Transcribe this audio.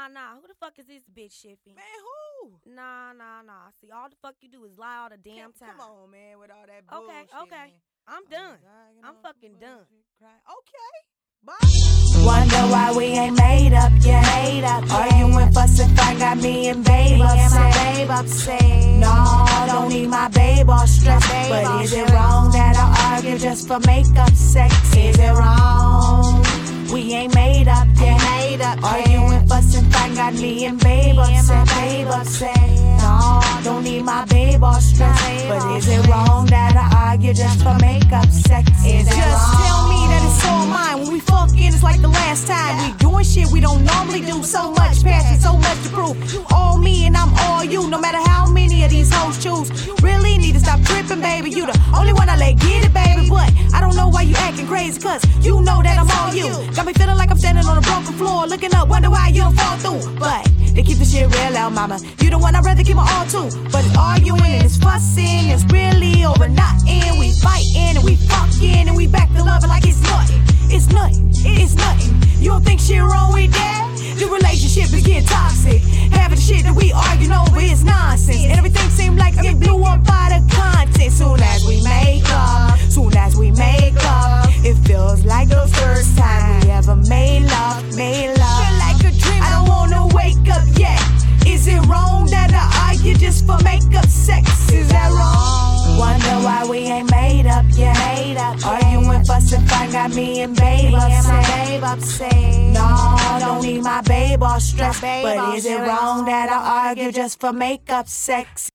Nah. Who the fuck is this bitch, Shiffy? Man, who? Nah. See, all the fuck you do is lie all the damn time. Come on, man, with all that bullshit. Okay. Man. I'm done. I'm fucking done. Okay. Bye. Wonder why we ain't made up yet. Arguing, fussing, fight, got me and babe upset. No, don't need my babe all stressed. But is it wrong that I argue just for makeup sex? Is it wrong? We ain't made up yet. Arguing, fussing, fight, got me and babe upset. No, don't need my babe all stressed. But is it wrong that I argue just for makeup sex? Is it Just wrong? tell me that it's all mine. When we fucking, it's like the last time. We doing shit we don't normally do. So much passion, so much to prove. You all me and I'm all you. No matter how many of these hoes choose. Really need to stop tripping, baby. You the only one I let get it, baby. But I don't know why you acting crazy, cause you know that I'm all you. Got me feeling like I'm standing on a broken floor, looking up, wonder why you don't fall through. But they keep the shit real out, mama. You the one I'd rather keep my all to. But it's arguing and it's fussing. It's really over nothing. We fighting and we fucking and we back to loving like it's nothing. It's nothing. You don't think shit wrong with that? The relationship is getting toxic. Having the shit that we arguing over is nonsense. And everything seems like it blew up by the content. Soon as we make up, it feels like the first time we ever made love. Feel like a dream, I don't wanna wake up yet. Is it wrong that I argue just for makeup sex? Is that wrong? Wonder why we ain't made up yet. Arguing, fussing, fight, got me and babe upset. No, don't need my babe all stressed. But is it wrong that I argue just for makeup sex?